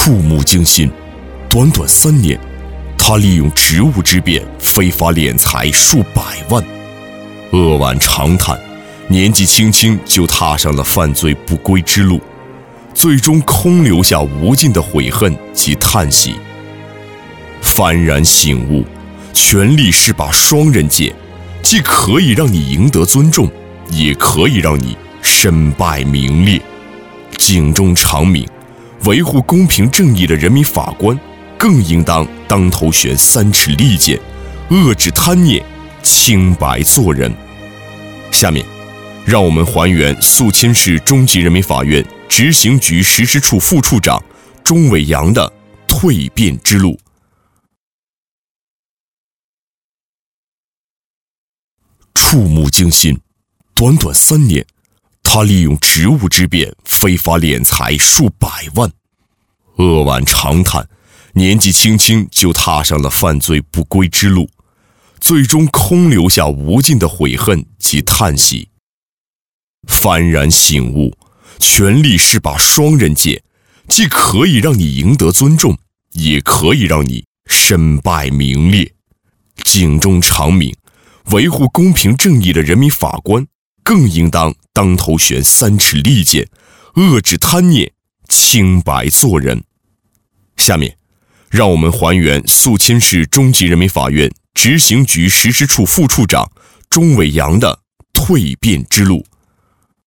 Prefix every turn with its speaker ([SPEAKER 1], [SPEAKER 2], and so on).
[SPEAKER 1] 触目惊心。短短3年，他利用职务之便非法敛财数百万，扼腕长叹，年纪轻轻就踏上了犯罪不归之路，最终空留下无尽的悔恨及叹息。幡然醒悟，权力是把双刃剑，既可以让你赢得尊重，也可以让你身败名裂。警钟长鸣，维护公平正义的人民法官更应当头悬3尺利剑，遏制贪念，清白做人。下面让我们还原宿迁市中级人民法院执行局实施处副处长钟伟阳的蜕变之路。触目惊心，短短3年，他利用职务之便非法敛财数百万，扼腕长叹，年纪轻轻就踏上了犯罪不归之路，最终空留下无尽的悔恨及叹息。幡然醒悟，权力是把双刃剑，既可以让你赢得尊重，也可以让你身败名裂。警钟长鸣，维护公平正义的人民法官更应当头悬3尺利剑，遏制贪念，清白做人。下面让我们还原宿迁市中级人民法院执行局实施处副处长钟伟阳的蜕变之路。